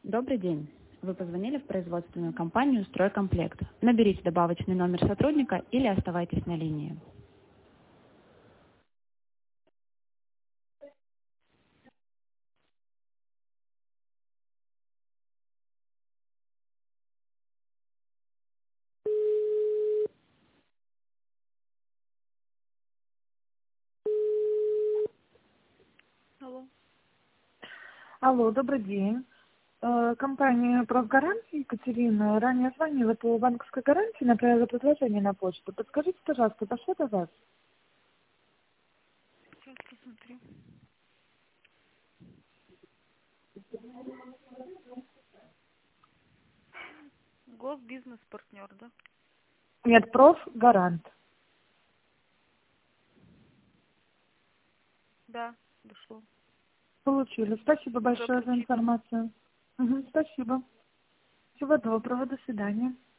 Добрый день. Вы позвонили в производственную компанию «Стройкомплект». Наберите добавочный номер сотрудника или оставайтесь на линии. Алло. Алло, добрый день. Компания «Профгарант» Екатерина ранее звонила по банковской гарантии, направила предложение на почту. Подскажите, пожалуйста, дошло до вас? Сейчас посмотрю. Госбизнес-партнер, да? Нет, «Профгарант». Да, дошло. Получили. Спасибо Уже большое за прочитано. информацию. Спасибо. Всего доброго. До свидания.